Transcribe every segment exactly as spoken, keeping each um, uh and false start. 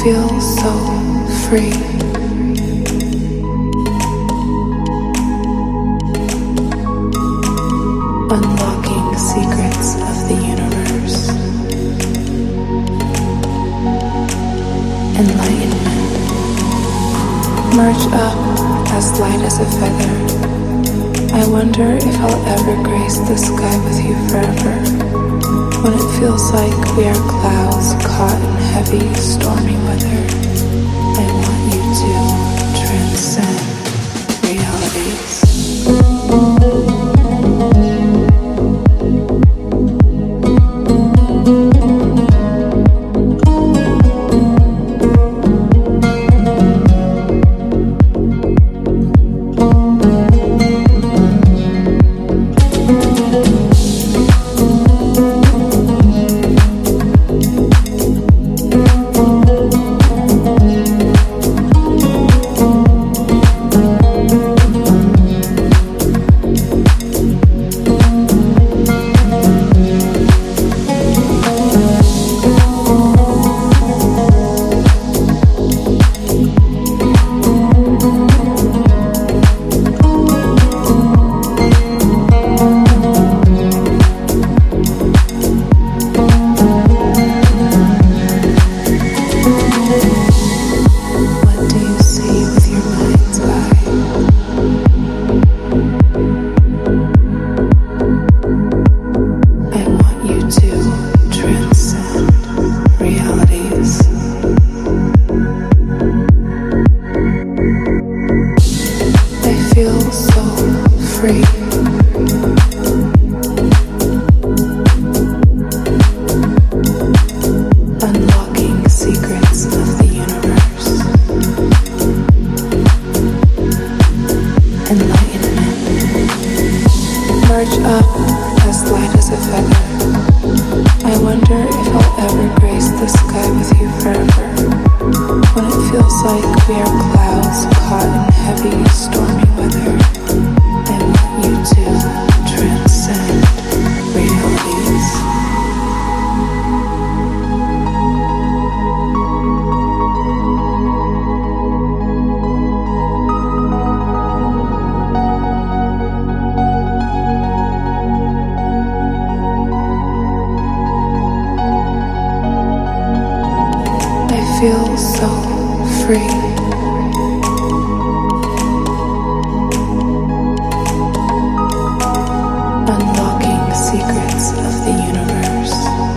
feel so free. Unlocking secrets of the universe. Enlightenment. Merge up as light as a feather. I wonder if I'll ever grace the sky with you forever. When it feels like we are clouds caught in heavy, stormy weather, I want you to transcend realities. Feel so free. Unlocking secrets of the universe.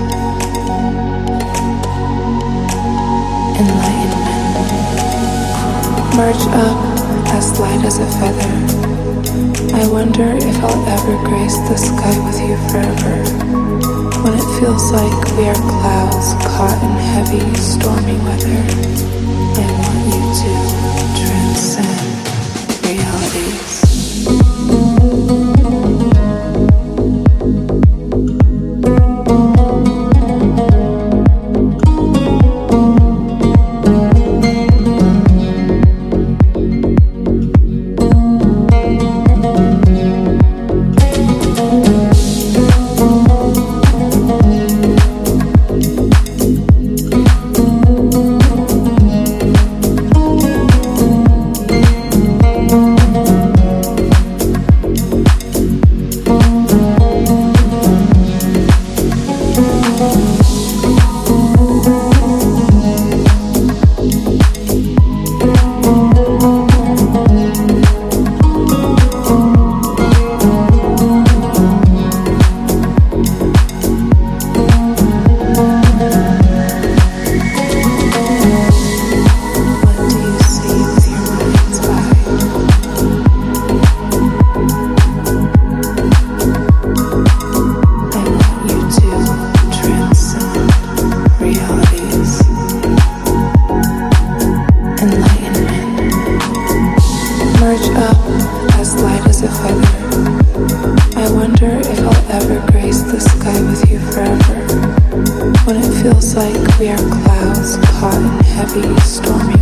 Enlightenment. Merge up as light as a feather. I wonder if I'll ever grace the sky with you forever. When it feels like we are clouds caught in heavy, stormy weather, I want you to transcend realities. Feels like we are clouds caught in heavy, stormy